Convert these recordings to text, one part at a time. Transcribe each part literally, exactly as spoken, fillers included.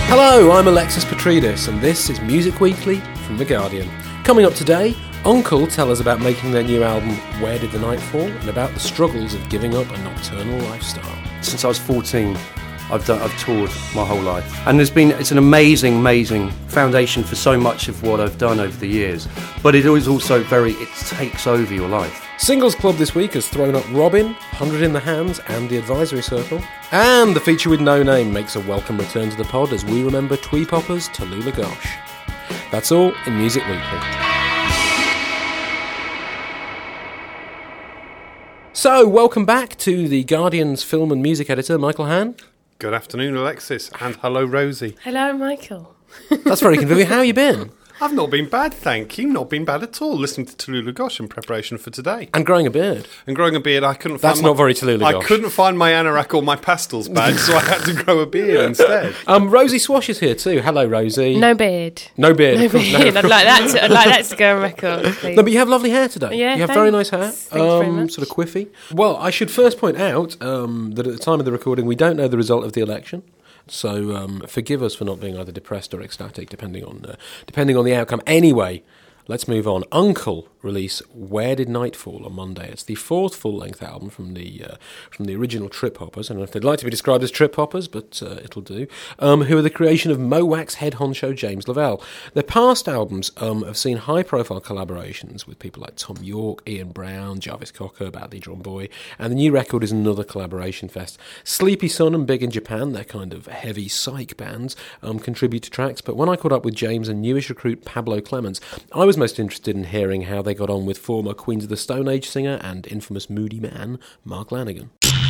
Hello, I'm Alexis Petridis, and this is Music Weekly from The Guardian. Coming up today, Uncle tell us about making their new album Where Did the Night Fall, and about the struggles of giving up a nocturnal lifestyle. Since I was fourteen, I've done, I've toured my whole life, and there's been it's an amazing, amazing foundation for so much of what I've done over the years. But it is also very it takes over your life. Singles Club this week has thrown up Robin, one hundred in the Hands and The Advisory Circle. And the feature with No Name makes a welcome return to the pod as we remember Twee Popper's Tallulah Gosh. That's all in Music Weekly. So, welcome back to The Guardian's film and music editor, Michael Hann. Good afternoon, Alexis, and hello, Rosie. Hello, Michael. That's very convenient. How you been? I've not been bad, thank you. Not been bad at all. Listening to Tallulah Gosh in preparation for today. And growing a beard. And growing a beard, I couldn't That's find... not my, very Tallulah Gosh. I couldn't find my anorak or my pastels badge, so I had to grow a beard instead. Um, Rosie Swash is here too. Hello, Rosie. No beard. No beard. No beard. I'd like that to, I'd like that to go on record, please. No, but you have lovely hair today. Yeah, you have thanks. very nice hair. Thanks very Um, much. sort of quiffy. Well, I should first point out um, that at the time of the recording, we don't know the result of the election. So um, forgive us for not being either depressed or ecstatic, depending on uh, depending on the outcome. Anyway, let's move on. Uncle release Where Did Night Fall on Monday. It's the fourth full-length album from the uh, from the original Trip Hoppers. I don't know if they'd like to be described as Trip Hoppers, but uh, it'll do. Um, who are the creation of Mo-Wax head honcho James Lavelle. Their past albums um, have seen high-profile collaborations with people like Tom York, Ian Brown, Jarvis Cocker, Badly Drawn Boy, and the new record is another collaboration fest. Sleepy Sun and Big in Japan, they're kind of heavy psych bands, um, contribute to tracks, but when I caught up with James and newish recruit Pablo Clemens, I was most interested in hearing how they got on with former Queens of the Stone Age singer and infamous moody man Mark Lanegan.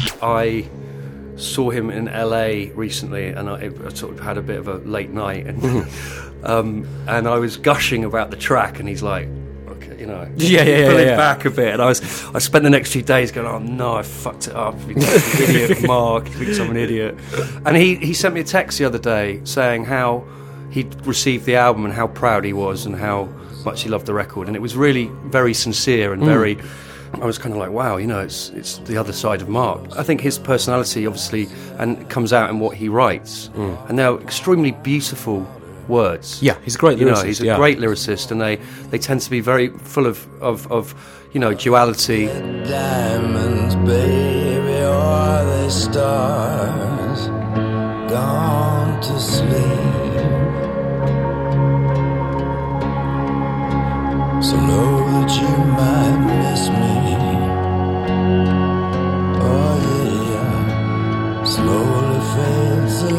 I saw him in L A recently, and I, I sort of had a bit of a late night, and um, and I was gushing about the track, and he's like, okay, you know, Yeah, yeah, yeah, pulling yeah. back a bit, and I was I spent the next few days going, oh no, I fucked it up, you idiot, Mark, you think I'm an idiot, and he he sent me a text the other day saying how he'd received the album and how proud he was and how much he loved the record, and it was really very sincere and very I was kind of like, wow, you know, it's it's the other side of Mark. I think his personality obviously and comes out in what he writes, mm. and they're extremely beautiful words. Yeah, he's a great lyricist. You know, he's a yeah. great lyricist, and they, they tend to be very full of, of, of you know, duality. Diamonds, baby, are they stars gone to sleep? So know that you might miss me. Oh yeah, slowly fades the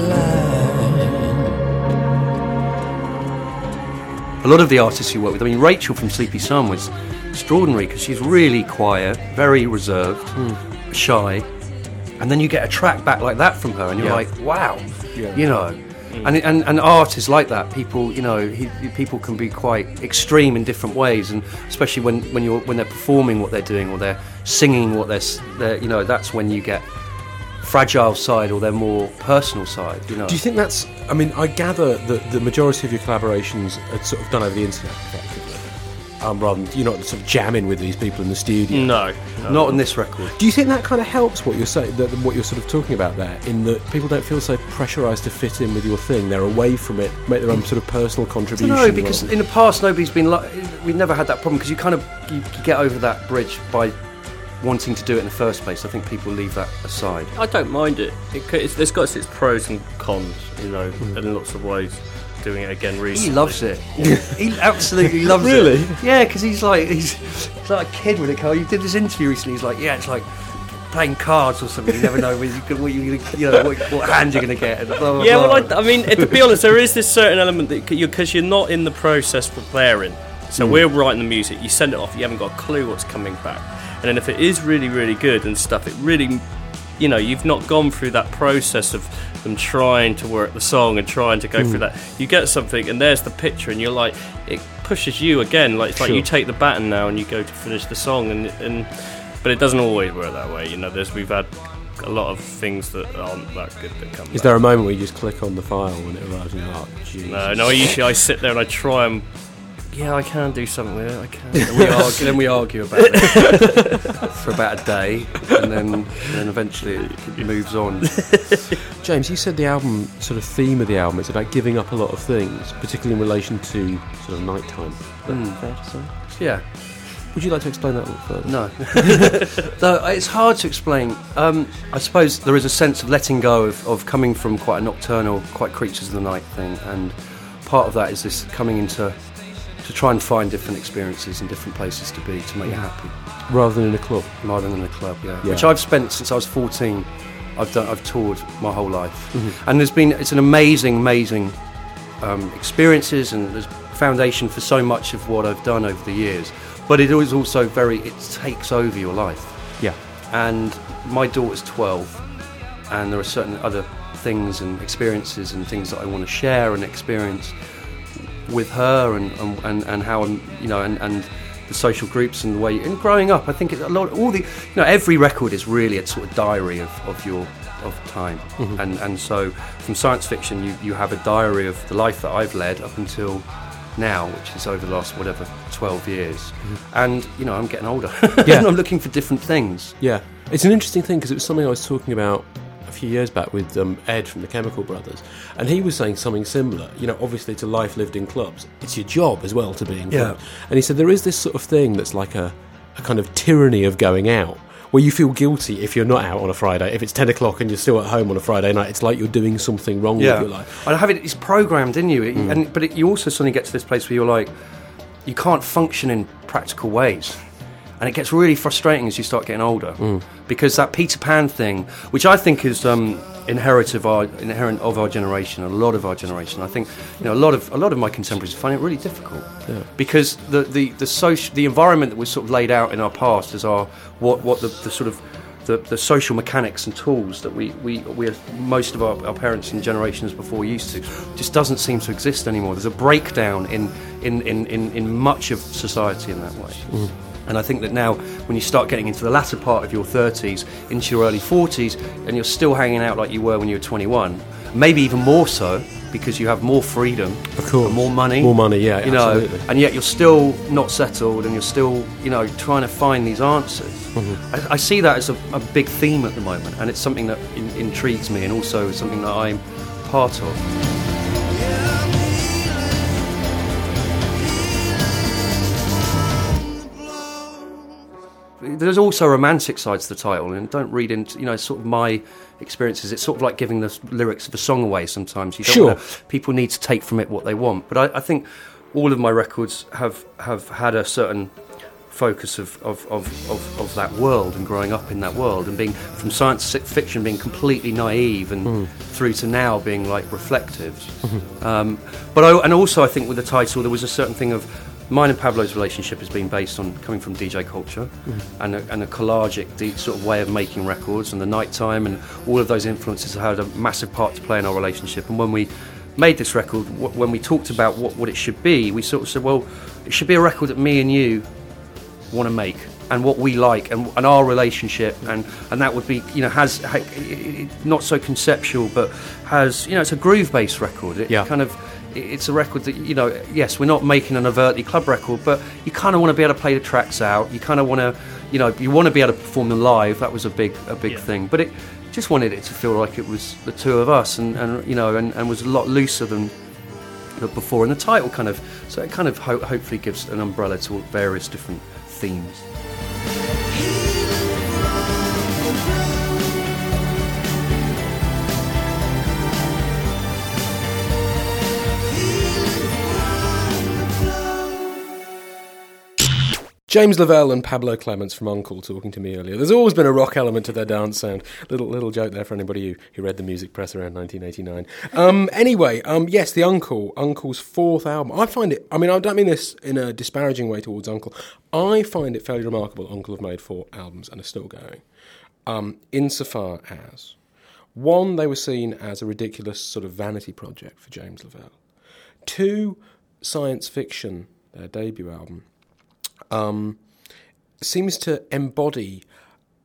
line. A lot of the artists you work with, I mean, Rachel from Sleepy Sun was extraordinary because she's really quiet, very reserved, mm. shy, and then you get a track back like that from her, and you're Yeah. like, wow, Yeah. you know. And, and and art is like that. People, you know, he, people can be quite extreme in different ways, and especially when, when you're when they're performing what they're doing or they're singing what they're, they're, you know, that's when you get fragile side or their more personal side. You know. Do you think that's? I mean, I gather that the majority of your collaborations are sort of done over the internet, effectively. Um, rather than you're not sort of jamming with these people in the studio. No, no, not on this record. Do you think that kind of helps what you're saying, that, what you're sort of talking about there, in that people don't feel so pressurised to fit in with your thing? They're away from it, make their own sort of personal contribution. No, because in the past nobody's been like. We've never had that problem because you kind of you, you get over that bridge by wanting to do it in the first place. I think people leave that aside. I don't mind it. it c- it's, it's got its pros and cons, you know, Mm. in lots of ways. Doing it again recently. He loves it. He absolutely loves Really? it. Yeah, because he's like he's, he's like a kid with a car. You did this interview recently. He's like, yeah, it's like playing cards or something. You never know when you, can- what you, you know what, what hand you're going to get. And blah, blah, Yeah, blah. well, I, I mean, to be honest, there is this certain element that you because you're not in the process preparing. So we're writing the music. You send it off. You haven't got a clue what's coming back. And then if it is really, really good and stuff, it really, you know, you've not gone through that process of them trying to work the song and trying to go Mm. through that. You get something and there's the picture and you're like, it pushes you again. Like it's like Sure. you take the baton now and you go to finish the song, and and but it doesn't always work that way. You know, there's we've had a lot of things that aren't that good that come. Is back. there a moment where you just click on the file when it arrives and you're like, geez. No, no. I usually I sit there and I try and yeah, I can do something with it. I can. And we argue, then we argue about it for about a day, and then and then eventually it moves on. James, you said the album, sort of theme of the album, is about giving up a lot of things, particularly in relation to sort of nighttime. Is that Mm. fair to say? Yeah. Would you like to explain that a little further? No. Though it's hard to explain. Um, I suppose there is a sense of letting go of, of coming from quite a nocturnal, quite creatures of the night thing, and part of that is this coming into to try and find different experiences and different places to be to make you happy, Rather than in a club. rather than in a club. Yeah. Yeah. Which I've spent since I was fourteen. I've done. I've toured my whole life, Mm-hmm. and there's been. It's an amazing, amazing um, experiences, and there's foundation for so much of what I've done over the years. But it is also very. It takes over your life. Yeah. And my daughter's twelve, and there are certain other things and experiences and things that I want to share and experience with her, and and, and, and how I'm, you know, and, and the social groups and the way. And growing up, I think it, a lot, all the, you know, every record is really a sort of diary of, of your of time, Mm-hmm. and and so from science fiction, you you have a diary of the life that I've led up until now, which is over the last whatever twelve years, Mm-hmm. and you know I'm getting older, Yeah. and I'm looking for different things. Yeah, it's an interesting thing because it was something I was talking about a few years back with um, Ed from the Chemical Brothers, and he was saying something similar. You know, obviously it's a life lived in clubs. It's your job as well to be in Yeah. clubs. And he said there is this sort of thing that's like a, a kind of tyranny of going out, where you feel guilty if you're not out on a Friday. If it's ten o'clock and you're still at home on a Friday night, it's like you're doing something wrong Yeah, with your life. and I have it. It's programmed in you, it, and but it, you also suddenly get to this place where you're like, you can't function in practical ways, and it gets really frustrating as you start getting older, because that Peter Pan thing, which I think is um, inherent of our inherent of our generation, a lot of our generation. I think you know a lot of a lot of my contemporaries find it really difficult, Yeah. because the the the social the environment that was sort of laid out in our past as our what what the, the sort of The, the social mechanics and tools that we, we, we most of our, our parents and generations before used to just doesn't seem to exist anymore. There's a breakdown in in, in, in, in much of society in that way. Mm. And I think that now when you start getting into the latter part of your thirties, into your early forties, and you're still hanging out like you were when you were twenty-one, maybe even more so because you have more freedom, Of course. and more money. More money, yeah, you know, absolutely. and yet you're still not settled, and you're still, you know, trying to find these answers. Mm-hmm. I, I see that as a, a big theme at the moment, and it's something that in, intrigues me, and also something that I'm part of. There's also romantic sides to the title, and don't read into, you know, sort of my experiences. It's sort of like giving the lyrics of a song away sometimes. You don't Sure. wanna, people need to take from it what they want. But I, I think all of my records have, have had a certain focus of, of, of, of, of that world, and growing up in that world, and being from science fiction being completely naive, and Mm. through to now being like reflective. um, but I, and also I think with the title there was a certain thing of mine and Pablo's relationship has been based on coming from D J culture, and, a, and a collagic deep sort of way of making records, and the nighttime and all of those influences have had a massive part to play in our relationship. And when we made this record, w- when we talked about what, what it should be, we sort of said, well, it should be a record that me and you want to make, and what we like, and, and our relationship, and, and that would be, you know, has ha, it, it, not so conceptual, but has, you know, it's a groove-based record. It Yeah. kind of, it, it's a record that, you know, yes, we're not making an overtly club record, but you kind of want to be able to play the tracks out. You kind of want to, you know, you want to be able to perform them live. That was a big, a big Yeah. thing. But it just wanted it to feel like it was the two of us, and, and you know, and, and was a lot looser than before. And the title kind of, so it kind of ho- hopefully gives an umbrella to various different themes. James Lavelle and Pablo Clements from Uncle talking to me earlier. There's always been a rock element to their dance sound. Little little joke there for anybody who, who read the music press around nineteen eighty-nine. Um, anyway, um, yes, the Uncle, Uncle's fourth album. I find it, I mean, I don't mean this in a disparaging way towards Uncle. I find it fairly remarkable Uncle have made four albums and are still going. Um, insofar as, one, they were seen as a ridiculous sort of vanity project for James Lavelle. Two, science fiction, their debut album, Um, seems to embody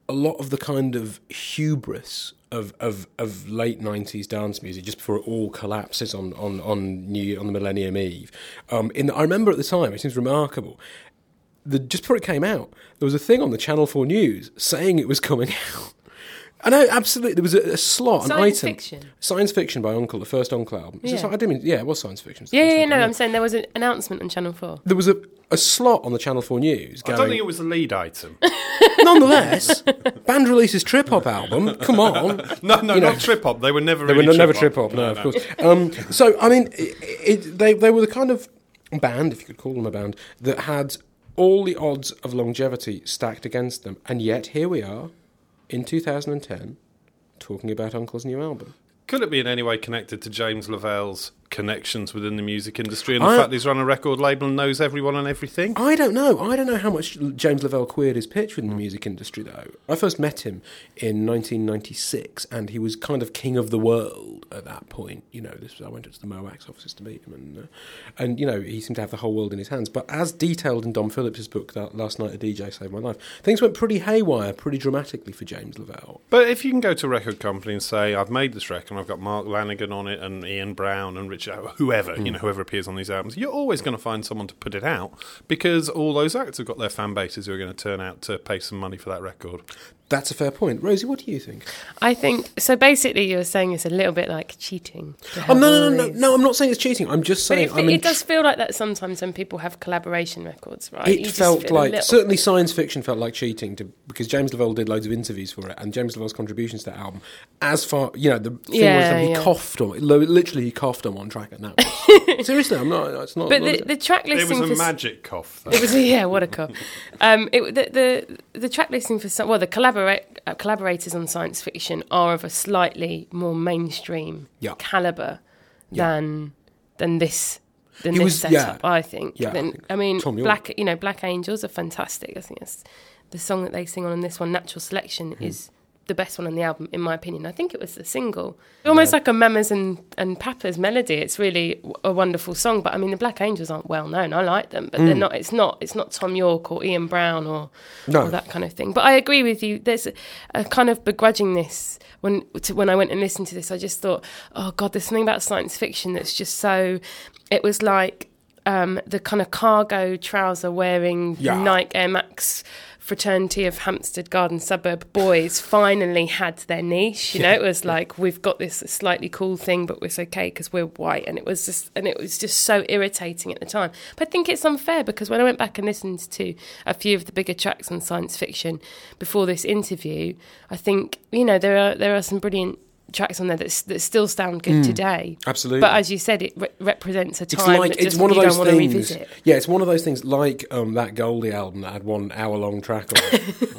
a lot of the kind of hubris of of, of late nineties dance music just before it all collapses on on on New Year, on the Millennium Eve. Um, in the, I remember at the time, it seems remarkable. The, just before it came out, there was a thing on the Channel four News saying it was coming out. I know, absolutely. There was a, a slot, Science an item. fiction. Science Fiction by Uncle, the first Uncle album. Is it Yeah. sci- I didn't mean, yeah, it was science fiction. Yeah, yeah, yeah, no, Yeah. I'm saying there was an announcement on Channel four. There was a, a slot on the Channel four News I going, don't think it was the lead item. nonetheless, band releases Trip Hop album, come on. No, no, You know, not trip hop. They were never. They really were never trip Trip Hop, no, of course. Um, so, I mean, it, it, they, they were the kind of band, if you could call them a band, that had all the odds of longevity stacked against them. And yet, here we are, in two thousand ten, talking about Uncle's new album. Could it be in any way connected to James Lavelle's connections within the music industry and the I- fact that he's run a record label and knows everyone and everything? I don't know. I don't know how much James Lavelle queered his pitch within the music industry, though. I first met him in nineteen ninety-six, and he was kind of king of the world at that point. You know, this was, I went to the MOAX offices to meet him, and uh, and you know, he seemed to have the whole world in his hands. But as detailed in Dom Phillips' book, that Last Night a D J Saved My Life, things went pretty haywire, pretty dramatically for James Lavelle. But if you can go to a record company and say, I've made this record and I've got Mark Lanigan on it and Ian Brown and Richard, whoever, you know, whoever appears on these albums, you're always going to find someone to put it out because all those acts have got their fan bases who are going to turn out to pay some money for that record. That's a fair point. Rosie, what do you think? I think so. Basically, you were saying it's a little bit like cheating. to Oh, have no, all no, no, these- no, I'm not saying it's cheating. I'm just But saying... it, I'm it in- does feel like that sometimes when people have collaboration records, right? You It just felt feel a like, little- certainly Science Fiction felt like cheating to, because James Lavelle did loads of interviews for it, and James Lavelle's contributions to that album, as far, you know, the thing Yeah, was that he yeah. coughed on, lo- literally he coughed on one track, and that was, seriously, I'm not, it's not... But not the, the track It listing was a for magic cough. though. It was yeah, what a cough. Um, it, the, the the track listing for some, well, the collaborate uh, collaborators on Science Fiction are of a slightly more mainstream Yeah. caliber Yeah. than than this than He this was- setup. yeah. I think. Yeah, I Then, think I mean, Tom York. Black you know Black Angels are fantastic. I think it's the song that they sing on this one, Natural Selection, Hmm. is the best one on the album, in my opinion. I think it was the single. Almost like a Mamas and, and Papas melody. It's really w- a wonderful song. But I mean, the Black Angels aren't well known. I like them, but they're not. It's not. It's not Tom York or Ian Brown or, No. or that kind of thing. But I agree with you. There's a, a kind of begrudgingness when to, when I went and listened to this. I just thought, oh God, there's something about Science Fiction that's just so. It was like um, the kind of cargo trouser wearing Yeah. Nike Air Max fraternity of Hampstead Garden suburb boys finally had their niche. You know, it was like, we've got this slightly cool thing, but it's okay because we're white. And it was just, and it was just so irritating at the time. But I think it's unfair because when I went back and listened to a few of the bigger tracks on Science Fiction before this interview, I think, you know, there are there are some brilliant tracks on there that that still sound good today. Absolutely. But as you said, it re- represents a It's time like that it's just one of you those don't want to things. revisit. Yeah, it's one of those things like um, that Goldie album that had one hour-long track on it.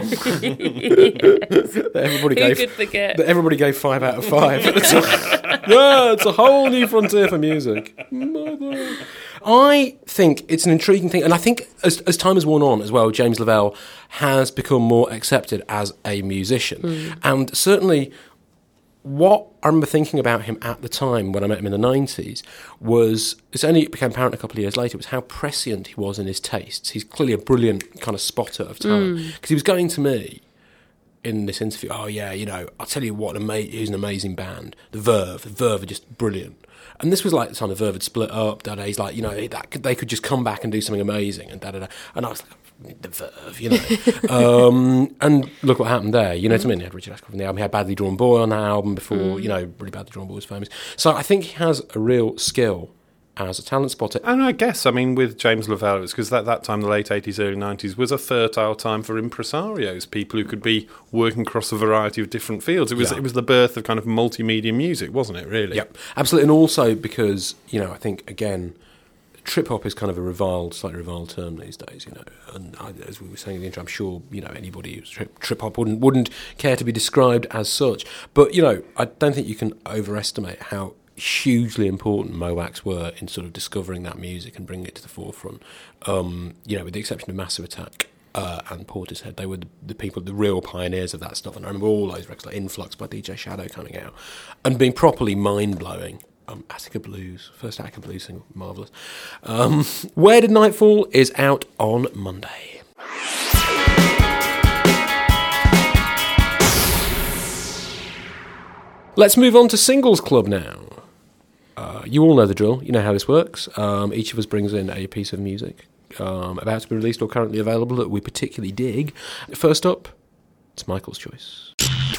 um, that everybody Who gave could forget? that everybody gave five out of five at the time. Yeah, it's a whole new frontier for music. Mother. I think it's an intriguing thing, and I think as, as time has worn on as well, James Lavelle has become more accepted as a musician, Mm. and certainly. What I remember thinking about him at the time when I met him in the nineties was, it's only it became apparent a couple of years later, was how prescient he was in his tastes. He's clearly a brilliant kind of spotter of talent. Because he was going to me in this interview, oh yeah, you know, I'll tell you what, an ama- he's an amazing band. The Verve, the Verve are just brilliant. And this was like the time the Verve had split up, da da. He's like, you know, that could, they could just come back and do something amazing, and da da da. And I was like, the Verve, you know. um, and look what happened there. You know what I mean? He had Richard Ashcroft on the album. He had Badly Drawn Boy on that album before, you know, really Badly Drawn Boy was famous. So I think he has a real skill as a talent spotter. And I guess, I mean, with James Lavelle, it's because at that time, the late eighties, early nineties, was a fertile time for impresarios, people who could be working across a variety of different fields. It was Yeah. it was the birth of kind of multimedia music, wasn't it, really? Yep, absolutely. And also because, you know, I think, again, trip-hop is kind of a reviled, slightly reviled term these days, you know. And I, as we were saying in the intro, I'm sure, you know, anybody who's trip, trip-hop wouldn't, wouldn't care to be described as such. But, you know, I don't think you can overestimate how hugely important MOAX were in sort of discovering that music and bringing it to the forefront. Um, you know, with the exception of Massive Attack uh, and Portishead, they were the, the people, the real pioneers of that stuff. And I remember all those records, like Influx by D J Shadow coming out and being properly mind-blowing. Um, Attica Blues, first Attica Blues single, marvellous. Um, Where Did Nightfall is out on Monday. Let's move on to Singles Club now. Uh, you all know the drill. You know how this works. Um, each of us brings in a piece of music um, about to be released or currently available that we particularly dig. First up, it's Michael's choice.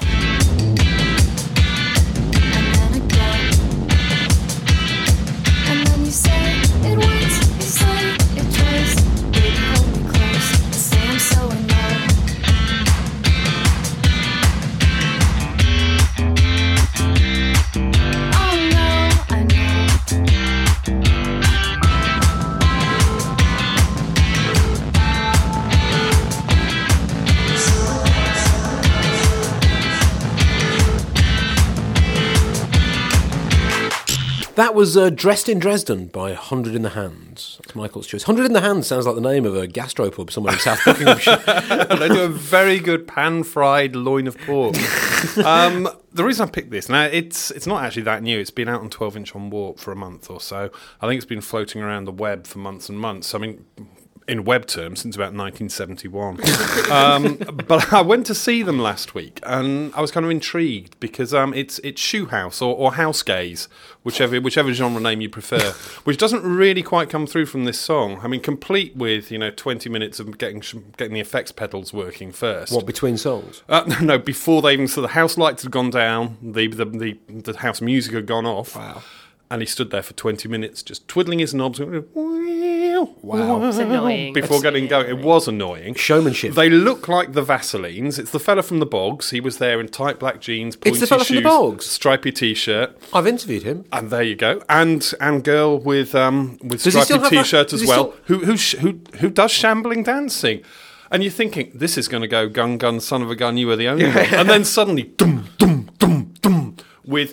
That was uh, Dressed in Dresden by Hundred in the Hands. That's Michael's choice. Hundred in the Hands sounds like the name of a gastropub somewhere in South Buckinghamshire. They do a very good pan-fried loin of pork. um, the reason I picked this, now it's it's not actually that new. It's been out on twelve inch on Warp for a month or so. I think it's been floating around the web for months and months. I mean, in web terms, since about nineteen seventy-one. um, but I went to see them last week, and I was kind of intrigued because um, it's it's shoe house or, or house gaze, whichever whichever genre name you prefer, which doesn't really quite come through from this song. I mean, complete with you know twenty minutes of getting getting the effects pedals working first. What, between songs? Uh, no, before they even so the house lights had gone down, the the the, the house music had gone off. Wow. And he stood there for twenty minutes just twiddling his knobs. Wow. It's annoying. Before getting going. It was annoying. Showmanship. They look like the Vaselines. It's the fella from the Bogs. He was there in tight black jeans, pointy It's the fella shoes, from the Bogs? stripy t-shirt. I've interviewed him. And there you go. And and girl with um with Does he still stripy have that- t-shirt does as he well, still- who who sh- who who does shambling dancing. And you're thinking, this is going to go gun gun son of a gun, you are the only one. And then suddenly dum dum dum dum with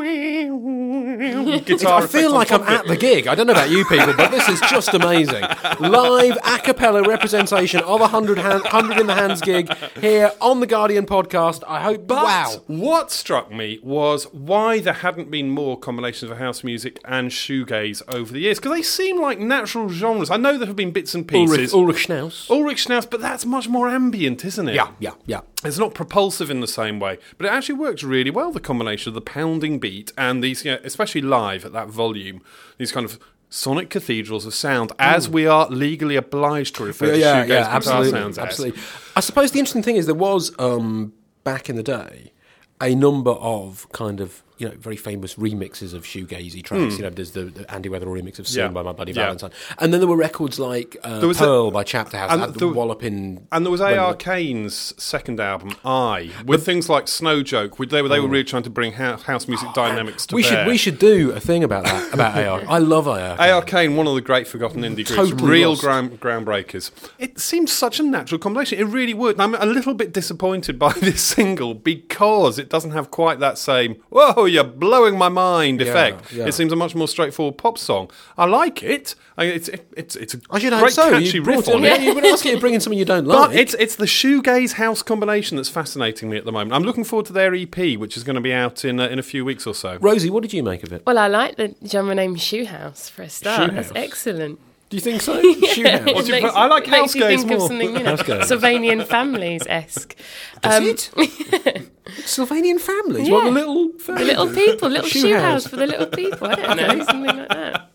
guitar. I feel like I'm at the gig. I don't know about you people, but this is just amazing. Live a cappella representation of a hundred, hand, hundred in the Hands gig here on the Guardian podcast. I hope. But wow. what struck me was why there hadn't been more combinations of house music and shoegaze over the years, because they seem like natural genres. I know there have been bits and pieces. Ulrich, Ulrich Schnauz. Ulrich Schnauz, but that's much more ambient, isn't it? Yeah, yeah, yeah. It's not propulsive in the same way, but it actually works really well, the combination of the pounding beat and these, you know, especially live at that volume, these kind of sonic cathedrals of sound, as we are legally obliged to refer to yeah, shoegaze yeah, guitar absolutely, sounds as. absolutely. I suppose the interesting thing is there was, um, back in the day, a number of kind of, you know, very famous remixes of shoegazy tracks. Mm. You know, there's the, the Andy Weatherall remix of Sin Yeah. by My Buddy Yeah. Valentine. And then there were records like uh, There was Pearl a- by Chapter House, and had the there- walloping... And there was A when R the- Kane's second album, I, with things like Snow Joke. With, they were they were really trying to bring house, house music dynamics to we bear. should we should do a thing about that, about A R. I love A R. A R Kane, one of the great forgotten indie groups, Totally real lost. ground, groundbreakers. It seems such a natural combination. It really would. I'm a little bit disappointed by this single because it doesn't have quite that same "whoa, you're blowing my mind" Yeah, effect. yeah. It seems a much more straightforward pop song. I like it. I mean, it's it, it's it's a I should hope great so. catchy You riff brought on it. it. You've been asking to bring in something you don't like. But it's it's the shoegaze house combination that's fascinating me at the moment. I'm looking forward to their E P, which is going to be out in uh, in a few weeks or so. Rosie, what did you make of it? Well, I like the genre name Shoe House for a start. Shoe That's House. excellent. Do you think so? Shoe House. What do you Makes- put- I like makes house you gaze think of more. something, you know, House gaze. Sylvanian Families esque. Does it? Sylvanian families? What, the Yeah. little The family? little people, little Shoe shoe, house. house. for the little people. I don't know, something like that.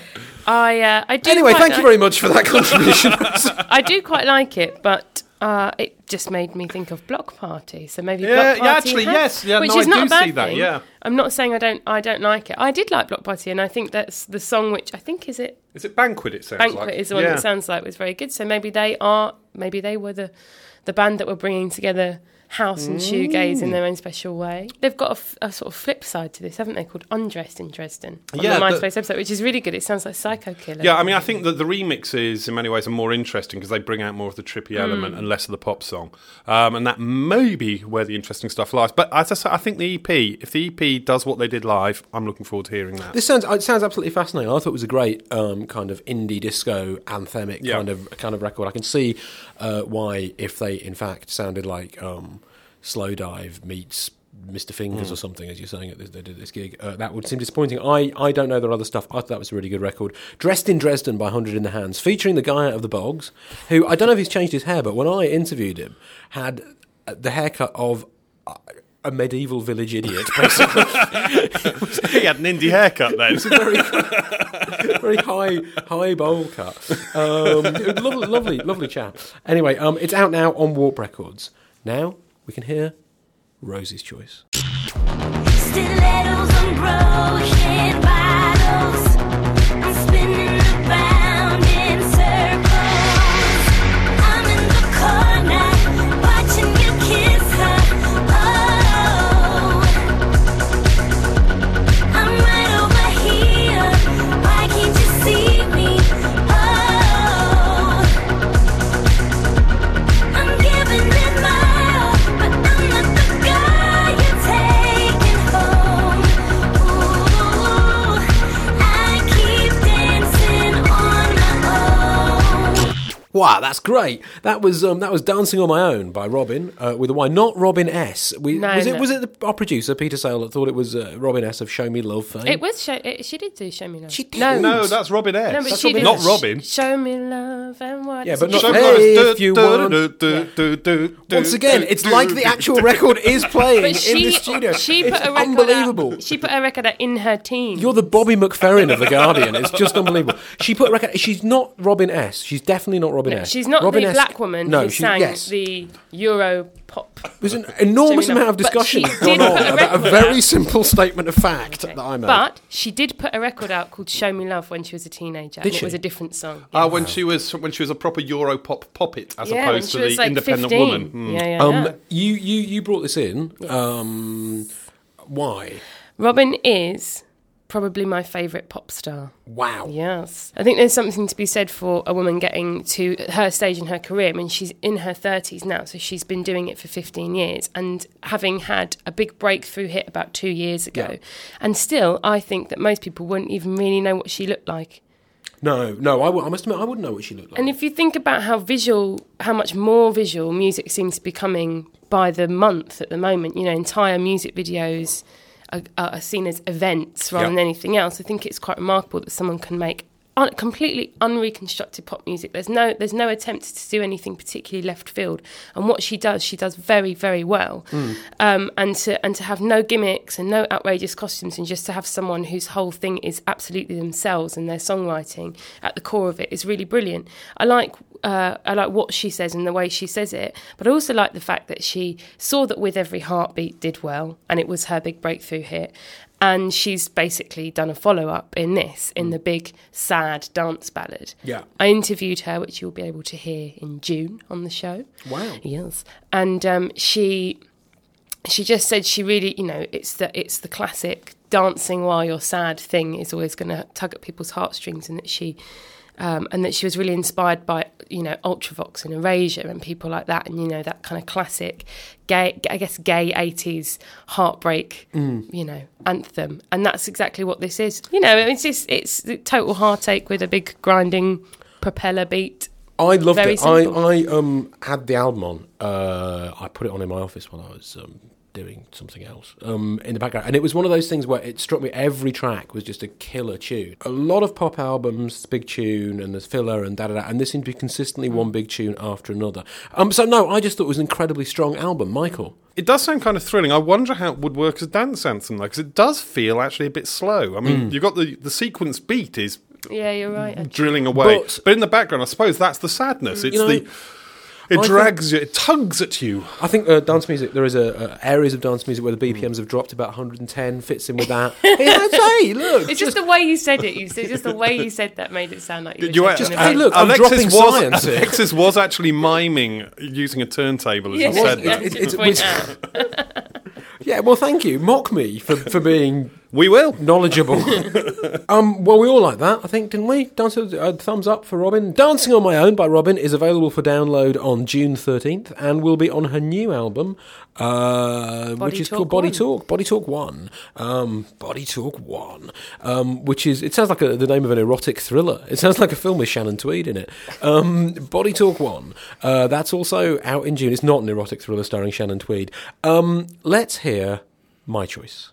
I uh, I do. Anyway, quite thank you like- very much for that contribution. I do quite like it, but uh, it just made me think of Block Party. So maybe Yeah, Block yeah, Party actually, had- yes. Yeah, which no, is I not do a bad see that, thing. yeah. I'm not saying I don't. I don't like it. I did like Block Party, and I think that's the song which I think is it. Is it Banquet? It sounds Banquet like is the one yeah. that sounds like was very good. So maybe they are. Maybe they were the the band that were bringing together house and shoegaze in their own special way. They've got a, f- a sort of flip side to this, haven't they? Called Undressed in Dresden on Yeah, the but- MySpace website, which is really good. It sounds like Psycho Killer. Yeah, I mean, I think that the remixes in many ways are more interesting because they bring out more of the trippy element Hmm. and less of the pop song, um, and that may be where the interesting stuff lies. But as I say, I think the E P, if the E P does what they did live, I'm looking forward to hearing that. This sounds it sounds absolutely fascinating. I thought it was a great um, kind of indie disco anthemic Yeah. kind of kind of record. I can see uh, why, if they in fact sounded like um, Slow Dive meets Mister Fingers or something, as you're saying at this, they did this gig, uh, that would seem disappointing. I, I don't know their other stuff. I thought that was a really good record. Dressed in Dresden by Hundred in the Hands, featuring the guy out of the Bogs, who I don't know if he's changed his hair, but when I interviewed him, had the haircut of a medieval village idiot, basically. He had an indie haircut then. very, very high, high bowl cut. Um, lovely, lovely, lovely chap. Anyway, um, it's out now on Warp Records. Now we can hear Rosie's Choice. Stilettos and broken bottles. I'm spinning around in circles. I'm in the corner watching you kiss her. Oh, I'm right over here. Why can't you see me? Oh, I'm giving it my all, but I'm not the guy you're taking home. Ooh, I keep dancing on my own. Wow, that's great. That was um, that was Dancing on My Own by Robin uh, with a Y, not Robin S. We, No, was it no. was it the, our producer Peter Sale that thought it was uh, Robin S of Show Me Love fame? It was. Show, it, she did do Show Me Love. She did. No, No, that's Robin S. No, but That's she Robin, did. not Robin. Show me love and what. Yeah, is but it? not- Show me Hey, love. if you Du- want- du- du- du- du- du- Once again, du- it's du- like the du- actual record is playing But in she, the studio. she it's put a record unbelievable. Out, she put a record out in her teens. You're the Bobby McFerrin of The Guardian. It's just unbelievable. She put a record. She's not Robin S. She's definitely not Robin No, S. she's not Robin the S- black woman No, who she, sang yes. the Euro pop. There's an enormous Show Me amount of Love. But discussion she going did on put a about a record very out. simple statement of fact that I made. But she did put a record out called "Show Me Love" when she was a teenager. Did and she? It was a different song. Ah, when she was when she was a proper Euro pop poppet as yeah, when opposed she to was the like independent fifteen. woman. Hmm. Yeah, yeah, um, yeah. you, you, you brought this in. Um, why? Robin is probably my favourite pop star. Wow. Yes. I think there's something to be said for a woman getting to her stage in her career. I mean, she's in her thirties now, so she's been doing it for fifteen years and having had a big breakthrough hit about two years ago. Yeah. And still, I think that most people wouldn't even really know what she looked like. No, no, I, w- I must admit, I wouldn't know what she looked like. And if you think about how visual, how much more visual music seems to be becoming by the month at the moment, you know, entire music videos are, are seen as events rather Yeah. than anything else. I think it's quite remarkable that someone can make un- completely unreconstructed pop music. There's no, there's no attempt to do anything particularly left field. And what she does, she does very, very well. Um, and to and to have no gimmicks and no outrageous costumes, and just to have someone whose whole thing is absolutely themselves and their songwriting at the core of it is really brilliant. I like uh, I like what she says and the way she says it, but I also like the fact that she saw that With Every Heartbeat did well, and it was her big breakthrough hit. And she's basically done a follow-up in this, in the big, sad dance ballad. Yeah. I interviewed her, which you'll be able to hear in June on the show. Wow. Yes. And um, she she just said she really, you know, it's the, it's the classic dancing while you're sad thing is always going to tug at people's heartstrings, and that she... Um, and that she was really inspired by, you know, Ultravox and Erasure and people like that, and, you know, that kind of classic gay, I guess, gay eighties heartbreak, you know, anthem. And that's exactly what this is. You know, it's just, it's the total heartache with a big grinding propeller beat. I loved Very it. I, simple. I um, had the album on. Uh, I put it on in my office while I was um, doing something else um, in the background. And it was one of those things where it struck me every track was just a killer tune. A lot of pop albums, big tune, and there's filler and da-da-da, and this seemed to be consistently one big tune after another. Um, so, no, I just thought it was an incredibly strong album. Michael? It does sound kind of thrilling. I wonder how it would work as a dance anthem, though, because it does feel actually a bit slow. I mean, you've got the, the sequence beat is Yeah, you're right. actually. drilling away. But- But, in the background, I suppose that's the sadness. It's You know, the... It I drags you, it tugs at you. I think uh, dance music, there is a, uh, areas of dance music where the B P Ms have dropped about one hundred ten, fits in with that. Hey, look. It's just the way you said it. You said just the way you said that made it sound like you were You were- taking Just- a hey, bit- look, I'm dropping was, science here. Alexis was actually miming using a turntable as Yeah, you said yeah, that. it- just it point was- out. Yeah, well, thank you. Mock me for, for being We will. knowledgeable. um, well, we all like that, I think, didn't we? Dance, uh, thumbs up for Robin. Dancing on My Own by Robin is available for download on June thirteenth and will be on her new album, uh, which Body is Talk called Body One. Talk. Body Talk One. Um, Body Talk One. Um, which is, it sounds like a, the name of an erotic thriller. It sounds like a film with Shannon Tweed in it. Um, Body Talk One. Uh, that's also out in June. It's not an erotic thriller starring Shannon Tweed. Um, let's hear My Choice.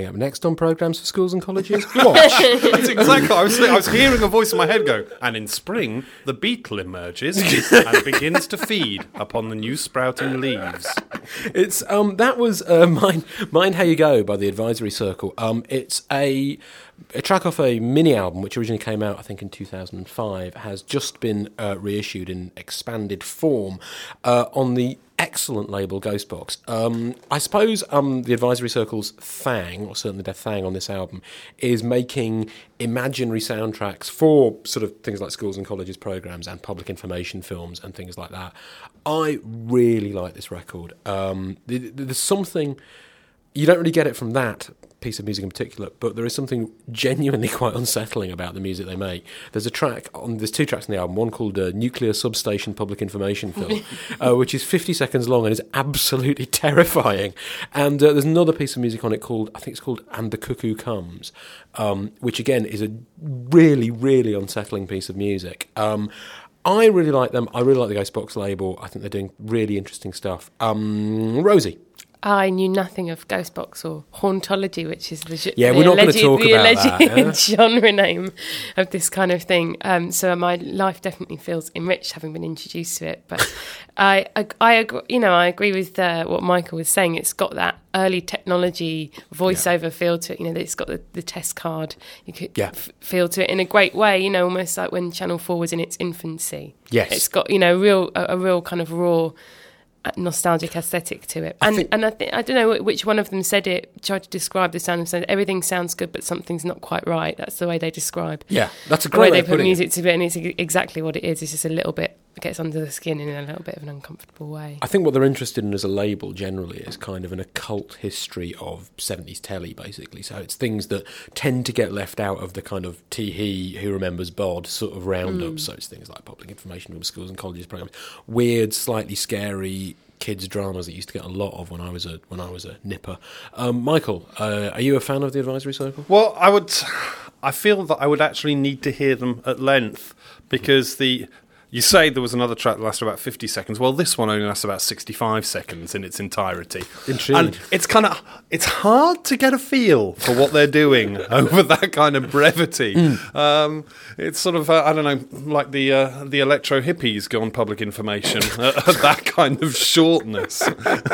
coming up next on programmes for schools and colleges. Watch. That's exactly. I was, I was hearing a voice in my head go, and in spring, the beetle emerges and begins to feed upon the new sprouting leaves. It's um that was uh, Mind Mind How You Go by the Advisory Circle. Um, it's a a track off a mini album which originally came out I think in two thousand five. Has just been uh, reissued in expanded form uh, on the excellent label Ghostbox. Um, I suppose um, the Advisory Circle's thang, or certainly their thang on this album, is making imaginary soundtracks for sort of things like schools and colleges programmes and public information films and things like that. I really like this record. Um, there's something, you don't really get it from that piece of music in particular, but there is something genuinely quite unsettling about the music they make. There's a track on, there's two tracks on the album, one called uh, Nuclear Substation Public Information Film, uh, which is fifty seconds long and is absolutely terrifying. And uh, there's another piece of music on it called, I think it's called And the Cuckoo Comes, um, which again is a really, really unsettling piece of music. Um, I really like them. I really like the Ghostbox label. I think they're doing really interesting stuff. Um, Rosie. I knew nothing of Ghostbox or Hauntology, which is the, ge- Yeah, the we're not gonna alleged, talk the about alleged that, yeah? genre name of this kind of thing. Um, so my life definitely feels enriched having been introduced to it. But I, I, I agree, you know, I agree with uh, what Michael was saying. It's got that early technology voiceover yeah. feel to it. You know, it's got the, the test card. You could yeah. f- feel to it in a great way. You know, almost like when Channel Four was in its infancy. Yes, it's got you know real a, a real kind of raw nostalgic aesthetic to it, and I think, and I think I don't know which one of them said it. Tried to describe the sound and said everything sounds good, but something's not quite right. That's the way they describe. Yeah, that's a the way great way they of put putting music it. to it, and it's exactly what it is. It's just a little bit it gets under the skin in a little bit of an uncomfortable way. I think what they're interested in as a label generally is kind of an occult history of seventies telly, basically. So it's things that tend to get left out of the kind of tee-hee, who remembers Bod sort of roundup. Mm. So it's things like public information from schools and colleges programs, weird, slightly scary kids dramas that used to get a lot of when I was a when I was a nipper. Um, Michael, uh, are you a fan of the Advisory Circle? Well, I would. I feel that I would actually need to hear them at length because the. You say there was another track that lasted about fifty seconds. Well, this one only lasts about sixty-five seconds in its entirety. Intrigued. And it's kind of it's hard to get a feel for what they're doing over that kind of brevity. Mm. Um, it's sort of uh, I don't know, like the uh, the electro hippies go on public information uh, that kind of shortness.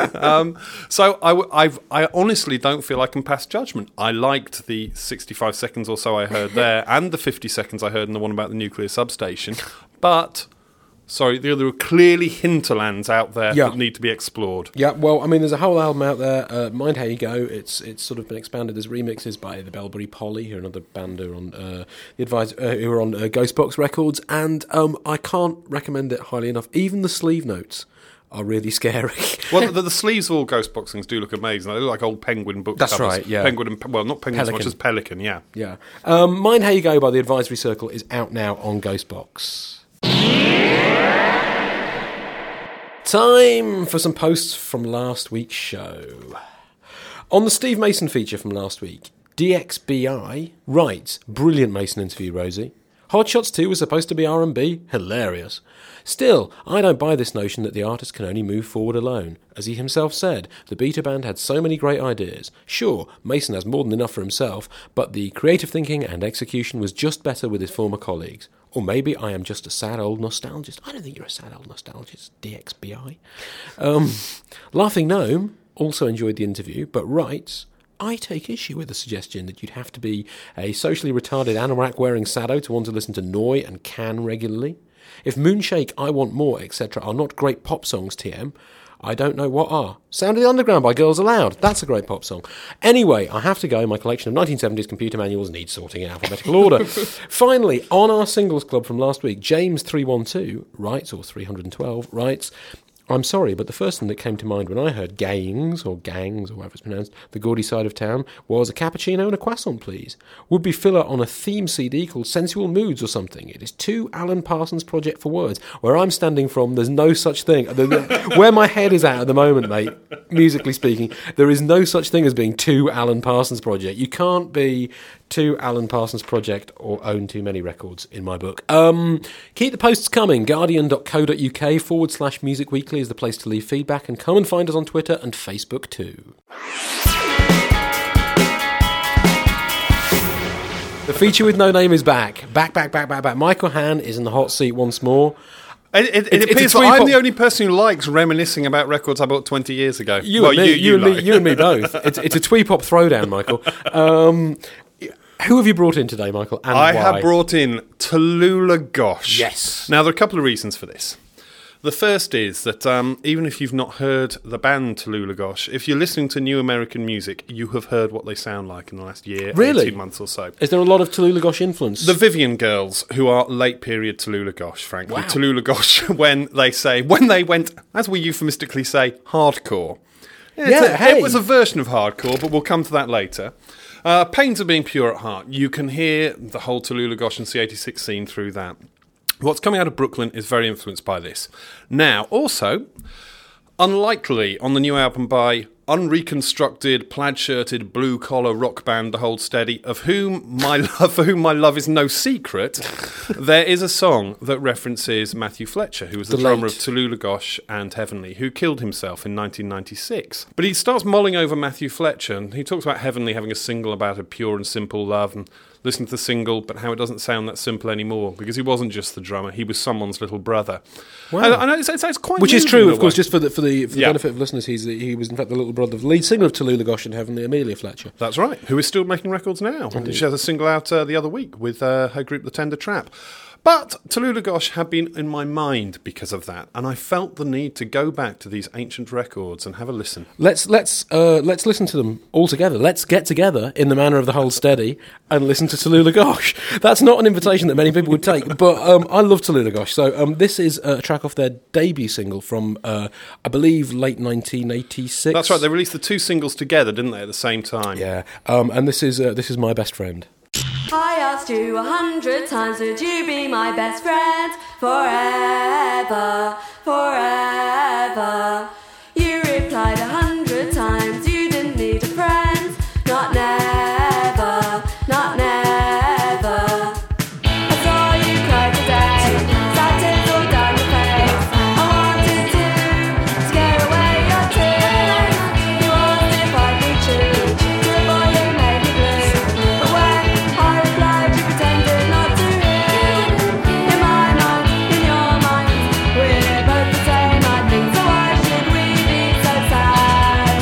um, so I, w- I've, I honestly don't feel I can pass judgment. I liked the sixty-five seconds or so I heard there, and the fifty seconds I heard in the one about the nuclear substation. But, sorry, there are clearly hinterlands out there yeah. that need to be explored. Yeah, well, I mean, there's a whole album out there. Uh, Mind How You Go. It's it's sort of been expanded. There's remixes by the Belbury Polly, who are another band who are on uh, the advise, uh, who are on uh, Ghostbox Records, and um, I can't recommend it highly enough. Even the sleeve notes are really scary. Well, the, the sleeves of all Ghostbox things do look amazing. They look like old Penguin book That's covers. right, yeah. Penguin and, well, not Penguin Pelican. as much as Pelican, yeah. Yeah. Um, Mind How You Go by the Advisory Circle is out now on Ghostbox. Time for some posts from last week's show. On the Steve Mason feature from last week, D X B I writes, brilliant Mason interview, Rosie. Hot Shots two was supposed to be R and B, hilarious. Still, I don't buy this notion that the artist can only move forward alone. As he himself said, the Beta Band had so many great ideas. Sure, Mason has more than enough for himself, but the creative thinking and execution was just better with his former colleagues. Or maybe I am just a sad old nostalgist. I don't think you're a sad old nostalgist, D X B I. Um, Laughing Gnome also enjoyed the interview, but writes, I take issue with the suggestion that you'd have to be a socially retarded anorak-wearing sado to want to listen to Noi and Can regularly. If Moonshake, I Want More, et cetera are not great pop songs, T M, I don't know what are. Sound of the Underground by Girls Aloud. That's a great pop song. Anyway, I have to go. My collection of nineteen seventies computer manuals needs sorting in alphabetical order. Finally, on our singles club from last week, James three one two writes, or three one two, writes, I'm sorry, but the first thing that came to mind when I heard Gayings, or Gangs, or however it's pronounced, the gaudy side of town, was a cappuccino and a croissant, please. Would be filler on a theme C D called Sensual Moods or something. It is two Alan Parsons Project for words. Where I'm standing from, there's no such thing. Where my head is at at the moment, mate, musically speaking, there is no such thing as being two Alan Parsons Project. You can't be two Alan Parsons Project or own too many records, in my book. Um, keep the posts coming. Guardian.co.uk forward slash Music Weekly is the place to leave feedback, and come and find us on Twitter and Facebook too. The feature with no name is back. Back, back, back, back, back. Michael Hann is in the hot seat once more. It, it, it It's- it's appears a that I'm tweet the pop- only person who likes reminiscing about records I bought twenty years ago. You well, and me, you, you, you, and me, like. you and me both. It's, it's a twee pop throwdown, Michael. Um, who have you brought in today, Michael? And I why? have brought in Tallulah Gosh. Yes. Now, there are a couple of reasons for this. The first is that um, even if you've not heard the band Tallulah Gosh, if you're listening to new American music, you have heard what they sound like in the last year, Really? eighteen months or so. Is there a lot of Tallulah Gosh influence? The Vivian Girls, who are late period Tallulah Gosh, frankly. Wow. Tallulah Gosh, when they say, when they went, as we euphemistically say, hardcore. It's Yeah, a- hey. It was a version of hardcore, but we'll come to that later. Uh, Pains of Being Pure at Heart. You can hear the whole Tallulah Gosh and C eighty-six scene through that. What's coming out of Brooklyn is very influenced by this. Now, also, unlikely on the new album by unreconstructed, plaid-shirted, blue-collar rock band The Hold Steady, of whom my love, for whom my love is no secret, there is a song that references Matthew Fletcher, who was the, The drummer late. of Tallulah Gosh and Heavenly, who killed himself in nineteen ninety-six. But he starts mulling over Matthew Fletcher, and he talks about Heavenly having a single about a pure and simple love, and listen to the single, but how it doesn't sound that simple anymore, because he wasn't just the drummer, he was someone's little brother. Wow. And, and it's, it's, it's quite Which is moving true, in a of course, way. just for the for the, for the Yeah. benefit of listeners. He's the, he was in fact the little brother of the lead singer of Tallulah Gosh and Heavenly, Amelia Fletcher. That's right, who is still making records now. She has a single out uh, the other week with uh, her group The Tender Trap. But Tallulah Gosh had been in my mind because of that, and I felt the need to go back to these ancient records and have a listen. Let's let's uh, let's listen to them all together. Let's get together in the manner of the Hold Steady and listen to Tallulah Gosh. That's not an invitation that many people would take, but um, I love Tallulah Gosh. So um, this is a track off their debut single from uh, I believe late nineteen eighty-six. That's right, they released the two singles together, didn't they, at the same time? Yeah, um, and this is uh, this is My Best Friend. I asked you a hundred times, would you be my best friend forever, forever? You replied a hundred times, you didn't need a friend, not never, not never. I saw you cry today, sad tears all down your face. I wanted to scare away your tears. You asked if I'd be true to the boy who made me blue, but when I replied, you pretended not to hear. In my mind, in your mind, we're both the same, I think, so why should we be so sad?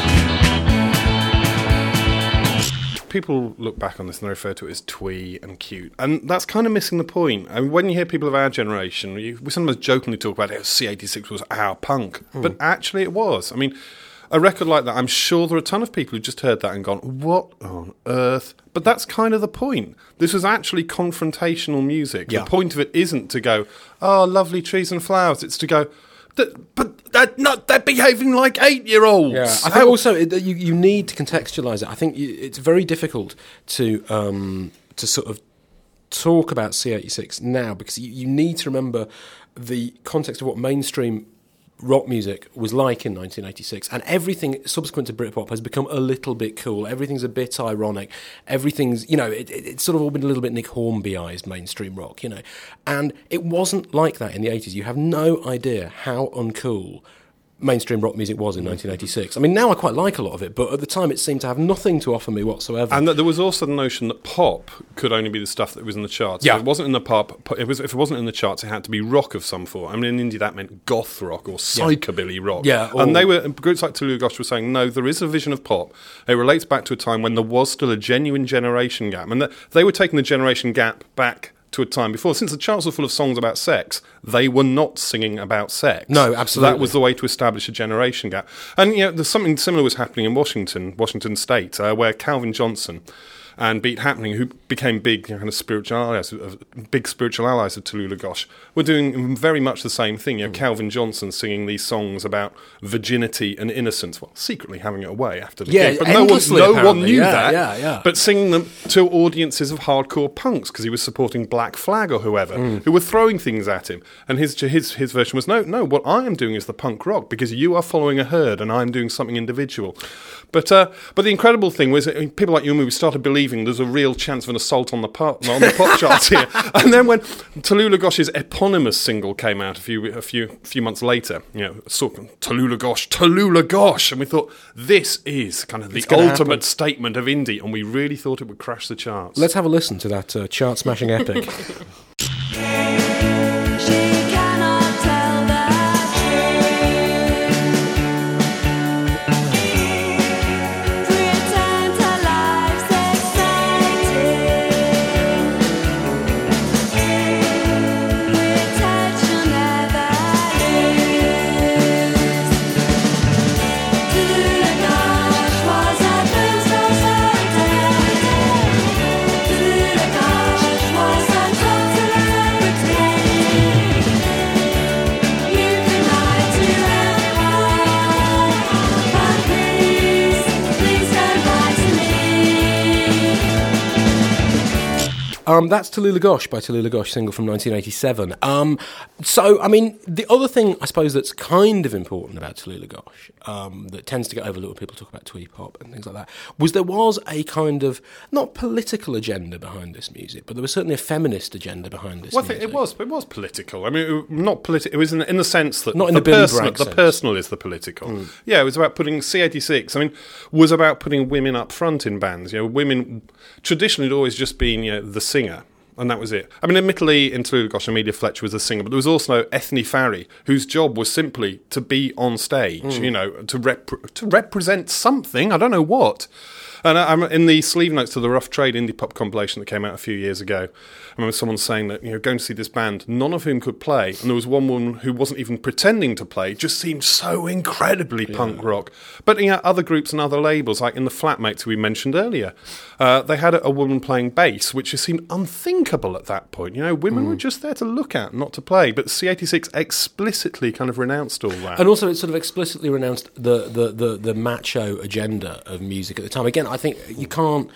People look back on this and they refer to it as twee and cute, and that's kind of missing the point. I mean, when you hear people of our generation, you, we sometimes jokingly talk about it, C eighty-six was our punk, but actually it was. I mean, a record like that, I'm sure there are a ton of people who just heard that and gone, what on earth? But that's kind of the point. This was actually confrontational music. Yeah. The point of it isn't to go, oh, lovely trees and flowers. It's to go, "Th- but they're, not, they're behaving like eight-year-olds. Yeah, I think also it, you you need to contextualise it. I think you, it's very difficult to um, to sort of talk about C eighty-six now because you, you need to remember the context of what mainstream rock music was like in nineteen eighty-six, and everything subsequent to Britpop has become a little bit cool. Everything's a bit ironic. Everything's, you know, it, it, it's sort of all been a little bit Nick Hornby-ized mainstream rock, you know. And it wasn't like that in the eighties. You have no idea how uncool mainstream rock music was in nineteen eighty-six. I mean, now I quite like a lot of it, but at the time it seemed to have nothing to offer me whatsoever. And that there was also the notion that pop could only be the stuff that was in the charts. Yeah. If it wasn't in the pop, it was, if it wasn't in the charts, it had to be rock of some form. I mean, in Indie, that meant goth rock or psychobilly rock. Yeah, or- and they were groups like Tallulah Gosh were saying, no, there is a vision of pop. It relates back to a time when there was still a genuine generation gap, and that they were taking the generation gap back to a time before. Since the charts were full of songs about sex, they were not singing about sex. No, So absolutely. that was the way to establish a generation gap. And you know, there's something similar was happening in Washington, Washington State, uh, where Calvin Johnson and Beat Happening, who became big you know, kind of spiritual allies, of, big spiritual allies of Tallulah Gosh, were doing very much the same thing. You know, Calvin Johnson singing these songs about virginity and innocence, well, secretly having it away after the Yeah, gig, but no one, endlessly, no one apparently. knew Yeah, that. yeah, yeah. But singing them to audiences of hardcore punks because he was supporting Black Flag or whoever Mm. who were throwing things at him. And his his his version was no, no. What I am doing is the punk rock because you are following a herd and I'm doing something individual. But uh, but the incredible thing was uh, people like you and me we started believing believing there's a real chance of an assault on the pop, on the pop charts here. And then when Tallulah Gosh's eponymous single came out a few a few few months later, you know, sort of Tallulah Gosh, Tallulah Gosh, and we thought this is kind of the It's gonna ultimate happen. statement of indie, and we really thought it would crash the charts. Let's have a listen to that uh, chart-smashing epic. She cannot tell the truth. Pretend her life's exciting. Pretend she'll never lose. Tallulah Gosh was a film star so talented. Tallulah Gosh was a top celebrity. You can lie to everyone, but please, please don't lie to me. Um, that's Tallulah Gosh by Tallulah Gosh, single from nineteen eighty-seven. Um, so, I mean, the other thing, I suppose, that's kind of important about Tallulah Gosh, um, that tends to get overlooked when people talk about twee pop and things like that, was there was a kind of, not political agenda behind this music, but there was certainly a feminist agenda behind this Well, I music. think it was, it was political. I mean, it, not political. It was in, in the sense that Not in the, the Billy personal, Bragg the sense. personal is the political. Yeah, it was about putting C eighty-six. I mean, was about putting women up front in bands. You know, women traditionally had always just been, you know, the singer. And that was it. I mean, admittedly, in Tallulah Gosh, Amelia Fletcher was a singer, but there was also Ethne Farry, whose job was simply to be on stage, you know, to rep- to represent something. I don't know what. And I, I'm in the sleeve notes to the Rough Trade indie pop compilation that came out a few years ago. I remember someone saying that, you know, going to see this band, none of whom could play, and there was one woman who wasn't even pretending to play, just seemed so incredibly punk rock. But, you know, other groups and other labels, like in the Flatmates who we mentioned earlier, uh, they had a, a woman playing bass, which just seemed unthinkable at that point. You know, women were just there to look at, not to play. But C eighty-six explicitly kind of renounced all that. And also, it sort of explicitly renounced the, the, the, the macho agenda of music at the time. Again, I think you can't,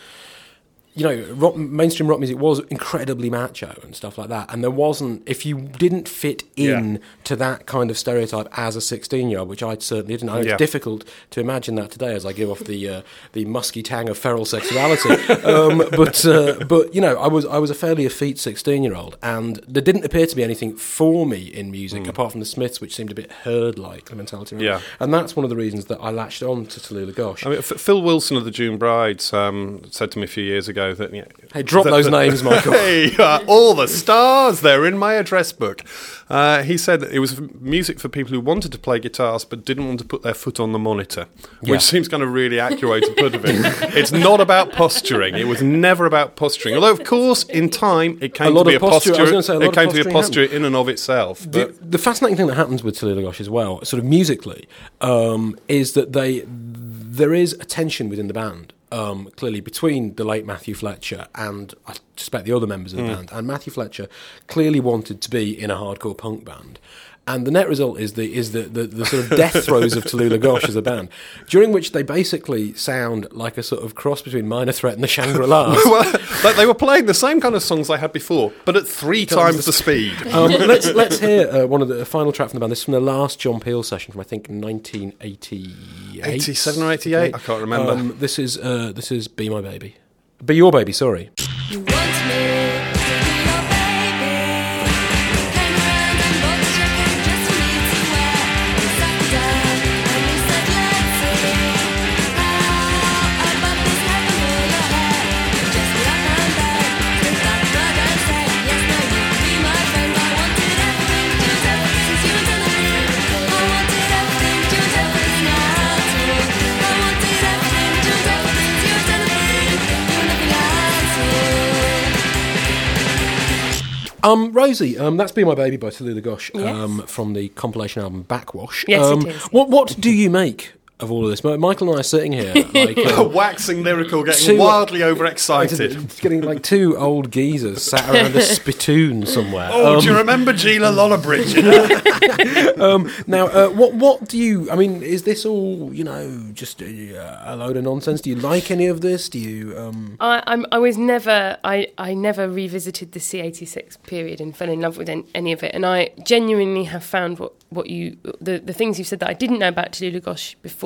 you know, rock, mainstream rock music was incredibly macho and stuff like that. And there wasn't, if you didn't fit in Yeah. to that kind of stereotype as a sixteen-year-old, which I certainly didn't. I know Yeah. it's difficult to imagine that today as I give off the uh, the musky tang of feral sexuality. um, but, uh, but you know, I was I was a fairly effete sixteen-year-old, and there didn't appear to be anything for me in music, apart from the Smiths, which seemed a bit herd-like, the mentality. around it. Yeah. And that's one of the reasons that I latched on to Tallulah Gosh. I mean, F- Phil Wilson of the June Brides um, said to me a few years ago that, you know, Hey, drop that- those that- names, Michael. Hey, uh, all the stars, they're in my address book. Uh, he said that it was f- music for people who wanted to play guitars but didn't want to put their foot on the monitor, Yeah. which seems kind of really accurate way to put it. It's not about posturing. It was never about posturing. Although, of course, in time, it came A lot to be of a posture- I was posture. gonna say, a lot It of came to be a posturing posture in and of itself. The, But the fascinating thing that happens with Tallulah Gosh as well, sort of musically, um, is that they there is a tension within the band. Um, clearly, between the late Matthew Fletcher and I suspect the other members of the band, and Matthew Fletcher clearly wanted to be in a hardcore punk band. And the net result is the is the, the, the sort of death throes of Tallulah Gosh as a band, during which they basically sound like a sort of cross between Minor Threat and the Shangri-Las. well, like they were playing the same kind of songs they had before, but at three times the speed. Um, let's let's hear uh, one of the a final track from the band. This is from the last John Peel session from I think nineteen eighty-eight, eighty-seven or eighty-eight? I can't remember. Um, this is uh, this is Be My Baby, Be Your Baby. Sorry. You want me to be your baby. Came around and bought the jacket just for me to wear. We sat down and we said, let's see how above this heaven for your hair. Just be up and down, think that blood and say, yes, no, you can be my friend. I wanted everything to tell since you were telling me. I wanted everything to tell now too. I wanted everything to tell since you were telling me. You're nothing else to. Um, Rosie, um, that's Be My Baby by Tallulah Gosh Yes. um, from the compilation album Backwash. Yes, it um, is. What what do you make of all of this? Michael and I are sitting here like. Uh, Waxing lyrical, getting Two- wildly overexcited. It's getting like two old geezers sat around a spittoon somewhere. Oh, Um, do you remember Gila Lollabridge? Um, now, uh, what what do you? I mean, is this all you know? Just uh, a load of nonsense? Do you like any of this? Do you? Um... I, I'm, I was never, I, I never revisited the C eighty-six period and fell in love with any, any of it. And I genuinely have found what, what you, the, the things you've said that I didn't know about Tallulah Gosh before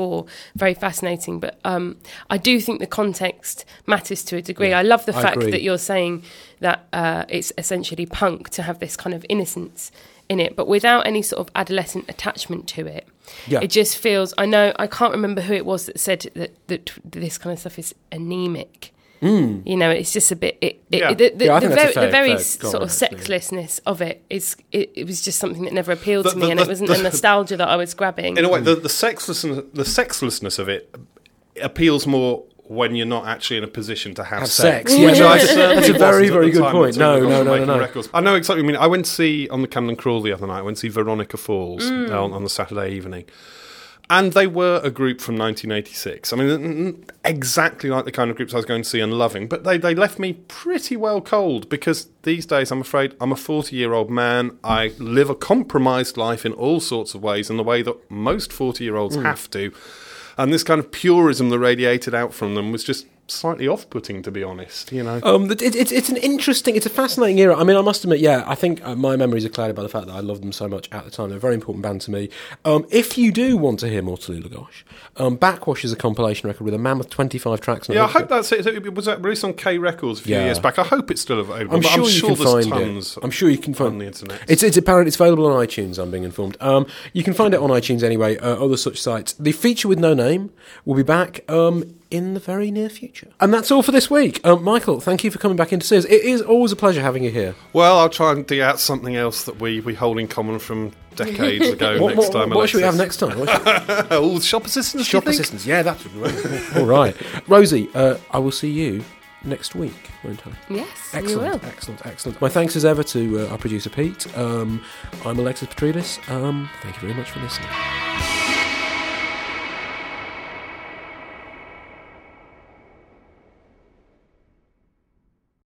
before, very fascinating. But um, I do think the context matters to a degree. Yeah, I love the I fact agree. that you're saying that uh, it's essentially punk to have this kind of innocence in it, but without any sort of adolescent attachment to it. Yeah. It just feels, I know, I can't remember who it was that said that, that this kind of stuff is anemic. Mm. You know, it's just a bit. It, it, Yeah. the the, Yeah, I the think that's very, a fair- the very fair s- comment, sort of actually. sexlessness of it is. It, it was just something that never appealed The- to me, the- and the- it wasn't the- the nostalgia that I was grabbing. In a way, the, the sexlessness, the sexlessness of it appeals more when you're not actually in a position to have, Have sex. sex, yeah, Which no, I that's- certainly that's a very, wasn't at very the good time point. until No, we got no, to no, no, making no. records. I know exactly what you mean. I went to see on the Camden Crawl the other night. I went to see Veronica Falls Mm. uh, on, on the Saturday evening. And they were a group from nineteen eighty-six. I mean, n- n- exactly like the kind of groups I was going to see and loving. But they, they left me pretty well cold because these days, I'm afraid, I'm a forty-year-old man. I live a compromised life in all sorts of ways, in the way that most forty-year-olds Mm. have to. And this kind of purism that radiated out from them was just slightly off-putting, to be honest, you know. Um, it, it, it's an interesting, it's a fascinating era. I mean, I must admit, yeah, I think uh, my memories are clouded by the fact that I loved them so much at the time. They're a very important band to me. Um, if you do want to hear more Tallulah Gosh, um, Backwash is a compilation record with a mammoth twenty-five tracks. on it. Yeah, I hope that's it. It was released on K Records a few Yeah. years back. I hope it's still available. I'm but sure, I'm you sure can there's find tons it. I'm sure you can find on the internet. It's it's apparent it's available on iTunes. I'm being informed. Um, you can find it on iTunes anyway. Uh, other such sites. The feature with no name will be back um, in the very near future. And that's all for this week. Um, Michael, thank you for coming back in to see us. It is always a pleasure having you here. Well, I'll try and dig out something else that we, we hold in common from decades ago What, next what, time. what should we have Alexis. next time? What should- Oh, shop assistants, do you Shop think? assistants. Yeah, that would be right. All right, Rosie. Uh, I will see you next week, won't I? Yes, Excellent, you will. excellent, excellent. My thanks as ever to uh, our producer Pete. Um, I'm Alexis Petridis. Um, thank you very much for listening.